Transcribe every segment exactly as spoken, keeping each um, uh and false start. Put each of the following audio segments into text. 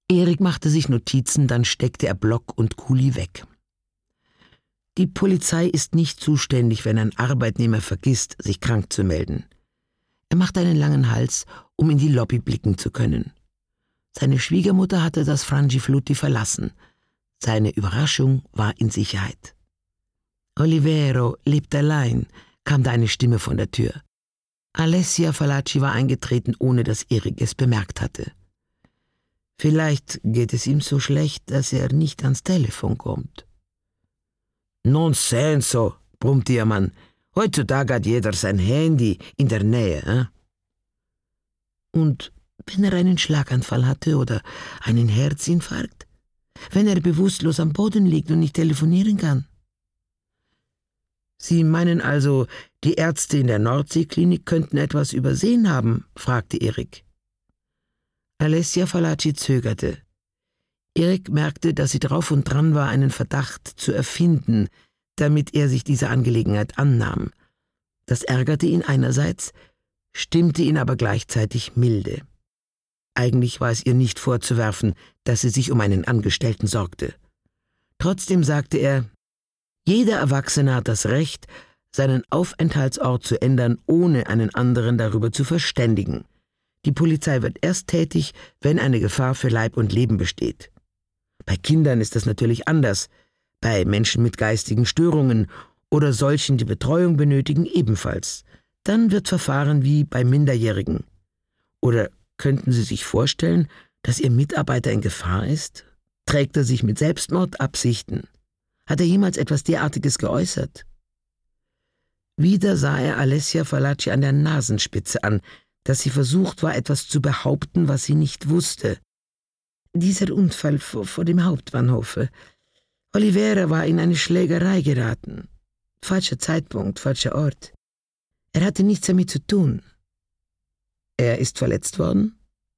Erik machte sich Notizen, dann steckte er Block und Kuli weg. Die Polizei ist nicht zuständig, wenn ein Arbeitnehmer vergisst, sich krank zu melden. Er machte einen langen Hals, um in die Lobby blicken zu können. Seine Schwiegermutter hatte das Frangiflutti verlassen. Seine Überraschung war in Sicherheit. »Olivero lebt allein«, kam da eine Stimme von der Tür. Alessia Falacci war eingetreten, ohne dass Erik es bemerkt hatte. »Vielleicht geht es ihm so schlecht, dass er nicht ans Telefon kommt.« »Non senso«, brummte ihr Mann. »Heutzutage hat jeder sein Handy in der Nähe.« äh? »Und wenn er einen Schlaganfall hatte oder einen Herzinfarkt? Wenn er bewusstlos am Boden liegt und nicht telefonieren kann?« »Sie meinen also, die Ärzte in der Nordseeklinik könnten etwas übersehen haben?« fragte Erik. Alessia Falacci zögerte. Erik merkte, dass sie drauf und dran war, einen Verdacht zu erfinden, damit er sich dieser Angelegenheit annahm. Das ärgerte ihn einerseits, stimmte ihn aber gleichzeitig milde. Eigentlich war es ihr nicht vorzuwerfen, dass sie sich um einen Angestellten sorgte. Trotzdem sagte er, jeder Erwachsene hat das Recht, seinen Aufenthaltsort zu ändern, ohne einen anderen darüber zu verständigen. Die Polizei wird erst tätig, wenn eine Gefahr für Leib und Leben besteht. Bei Kindern ist das natürlich anders, bei Menschen mit geistigen Störungen oder solchen, die Betreuung benötigen, ebenfalls. Dann wird verfahren wie bei Minderjährigen. Oder könnten Sie sich vorstellen, dass Ihr Mitarbeiter in Gefahr ist? Trägt er sich mit Selbstmordabsichten? Hat er jemals etwas derartiges geäußert? Wieder sah er Alessia Falacci an der Nasenspitze an, dass sie versucht war, etwas zu behaupten, was sie nicht wusste. Dieser Unfall vor, vor dem Hauptbahnhof. Olivera war in eine Schlägerei geraten. Falscher Zeitpunkt, falscher Ort. Er hatte nichts damit zu tun. Er ist verletzt worden?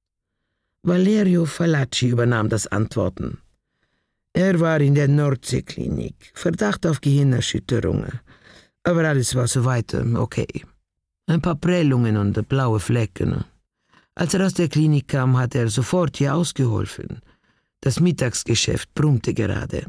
Valerio Falacci übernahm das Antworten. Er war in der Nordseeklinik. Verdacht auf Gehirnerschütterung. Aber alles war soweit okay. Ein paar Prellungen und blaue Flecken. Als er aus der Klinik kam, hat er sofort hier ausgeholfen. Das Mittagsgeschäft brummte gerade.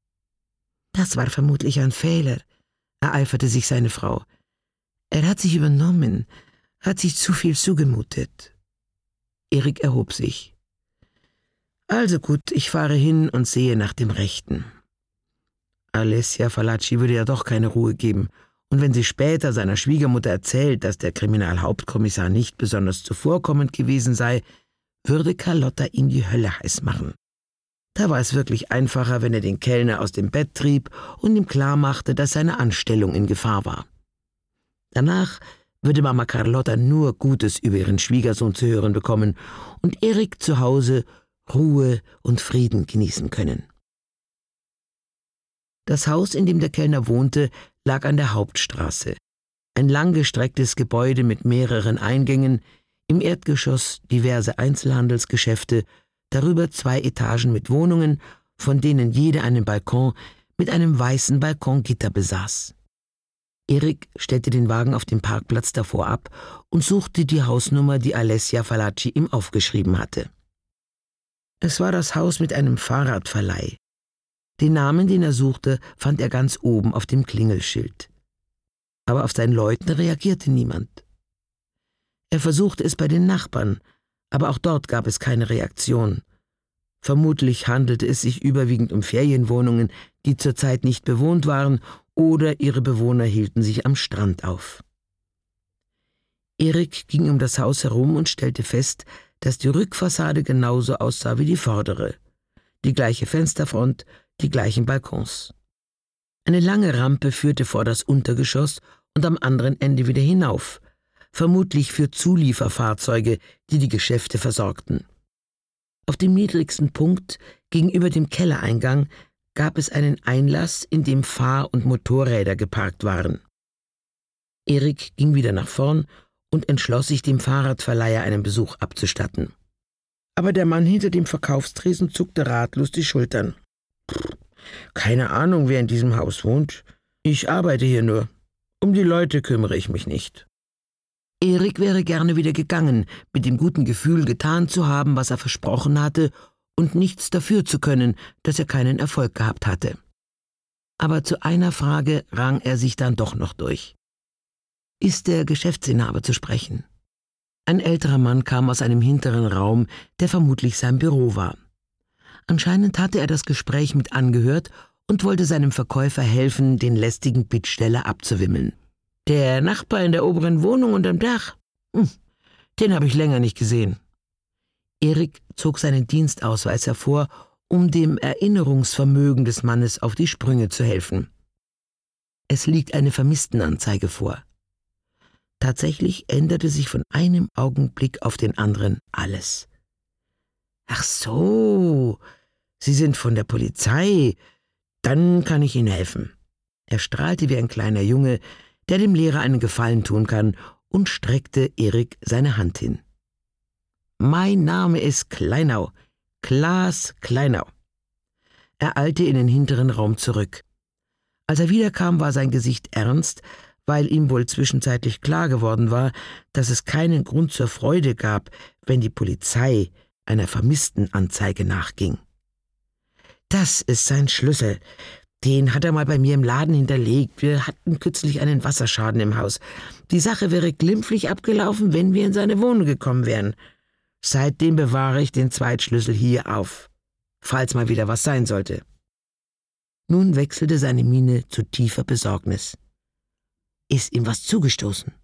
Das war vermutlich ein Fehler, ereiferte sich seine Frau. Er hat sich übernommen, hat sich zu viel zugemutet. Erik erhob sich. Also gut, ich fahre hin und sehe nach dem Rechten. Alessia Falacci würde ja doch keine Ruhe geben. Und wenn sie später seiner Schwiegermutter erzählt, dass der Kriminalhauptkommissar nicht besonders zuvorkommend gewesen sei, würde Carlotta ihm die Hölle heiß machen. Da war es wirklich einfacher, wenn er den Kellner aus dem Bett trieb und ihm klarmachte, dass seine Anstellung in Gefahr war. Danach würde Mama Carlotta nur Gutes über ihren Schwiegersohn zu hören bekommen und Erik zu Hause Ruhe und Frieden genießen können. Das Haus, in dem der Kellner wohnte, lag an der Hauptstraße. Ein langgestrecktes Gebäude mit mehreren Eingängen, im Erdgeschoss diverse Einzelhandelsgeschäfte, darüber zwei Etagen mit Wohnungen, von denen jede einen Balkon mit einem weißen Balkongitter besaß. Erik stellte den Wagen auf dem Parkplatz davor ab und suchte die Hausnummer, die Alessia Falacci ihm aufgeschrieben hatte. Es war das Haus mit einem Fahrradverleih. Den Namen, den er suchte, fand er ganz oben auf dem Klingelschild. Aber auf sein Läuten reagierte niemand. Er versuchte es bei den Nachbarn, aber auch dort gab es keine Reaktion. Vermutlich handelte es sich überwiegend um Ferienwohnungen, die zurzeit nicht bewohnt waren, oder ihre Bewohner hielten sich am Strand auf. Erik ging um das Haus herum und stellte fest, dass die Rückfassade genauso aussah wie die vordere. Die gleiche Fensterfront, die gleichen Balkons. Eine lange Rampe führte vor das Untergeschoss und am anderen Ende wieder hinauf, vermutlich für Zulieferfahrzeuge, die die Geschäfte versorgten. Auf dem niedrigsten Punkt, gegenüber dem Kellereingang, gab es einen Einlass, in dem Fahr- und Motorräder geparkt waren. Erik ging wieder nach vorn und entschloss sich, dem Fahrradverleiher einen Besuch abzustatten. Aber der Mann hinter dem Verkaufstresen zuckte ratlos die Schultern. »Keine Ahnung, wer in diesem Haus wohnt. Ich arbeite hier nur. Um die Leute kümmere ich mich nicht.« Erik wäre gerne wieder gegangen, mit dem guten Gefühl, getan zu haben, was er versprochen hatte, und nichts dafür zu können, dass er keinen Erfolg gehabt hatte. Aber zu einer Frage rang er sich dann doch noch durch. »Ist der Geschäftsinhaber zu sprechen?« Ein älterer Mann kam aus einem hinteren Raum, der vermutlich sein Büro war. Anscheinend hatte er das Gespräch mit angehört und wollte seinem Verkäufer helfen, den lästigen Bittsteller abzuwimmeln. »Der Nachbar in der oberen Wohnung unterm Dach? Hm, den habe ich länger nicht gesehen.« Erik zog seinen Dienstausweis hervor, um dem Erinnerungsvermögen des Mannes auf die Sprünge zu helfen. »Es liegt eine Vermisstenanzeige vor.« Tatsächlich änderte sich von einem Augenblick auf den anderen alles. »Ach so, Sie sind von der Polizei. Dann kann ich Ihnen helfen.« Er strahlte wie ein kleiner Junge, der dem Lehrer einen Gefallen tun kann, und streckte Erik seine Hand hin. »Mein Name ist Kleinau, Klaas Kleinau.« Er eilte in den hinteren Raum zurück. Als er wiederkam, war sein Gesicht ernst, weil ihm wohl zwischenzeitlich klar geworden war, dass es keinen Grund zur Freude gab, wenn die Polizei einer Vermisstenanzeige nachging. »Das ist sein Schlüssel. Den hat er mal bei mir im Laden hinterlegt. Wir hatten kürzlich einen Wasserschaden im Haus. Die Sache wäre glimpflich abgelaufen, wenn wir in seine Wohnung gekommen wären. Seitdem bewahre ich den Zweitschlüssel hier auf, falls mal wieder was sein sollte.« Nun wechselte seine Miene zu tiefer Besorgnis. »Ist ihm was zugestoßen?«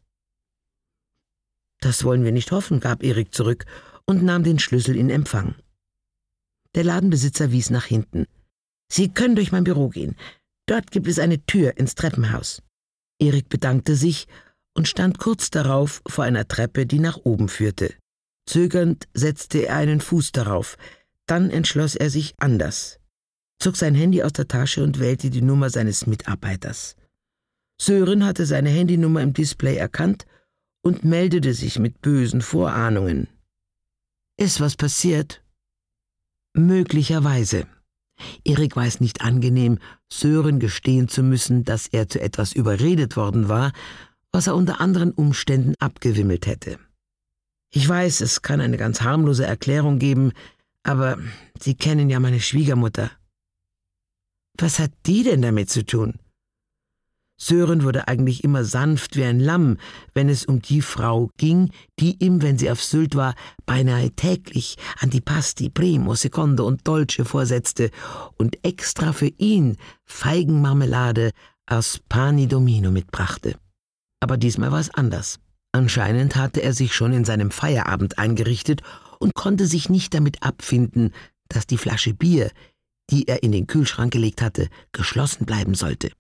»Das wollen wir nicht hoffen«, gab Erik zurück und nahm den Schlüssel in Empfang. Der Ladenbesitzer wies nach hinten. »Sie können durch mein Büro gehen. Dort gibt es eine Tür ins Treppenhaus.« Erik bedankte sich und stand kurz darauf vor einer Treppe, die nach oben führte. Zögernd setzte er einen Fuß darauf, dann entschloss er sich anders, zog sein Handy aus der Tasche und wählte die Nummer seines Mitarbeiters. Sören hatte seine Handynummer im Display erkannt und meldete sich mit bösen Vorahnungen. »Ist was passiert?« »Möglicherweise.« Erik war es nicht angenehm, Sören gestehen zu müssen, dass er zu etwas überredet worden war, was er unter anderen Umständen abgewimmelt hätte. »Ich weiß, es kann eine ganz harmlose Erklärung geben, aber Sie kennen ja meine Schwiegermutter.« »Was hat die denn damit zu tun?« Sören wurde eigentlich immer sanft wie ein Lamm, wenn es um die Frau ging, die ihm, wenn sie auf Sylt war, beinahe täglich Antipasti, Primo, Secondo und Dolce vorsetzte und extra für ihn Feigenmarmelade aus Pani Domino mitbrachte. Aber diesmal war es anders. Anscheinend hatte er sich schon in seinem Feierabend eingerichtet und konnte sich nicht damit abfinden, dass die Flasche Bier, die er in den Kühlschrank gelegt hatte, geschlossen bleiben sollte.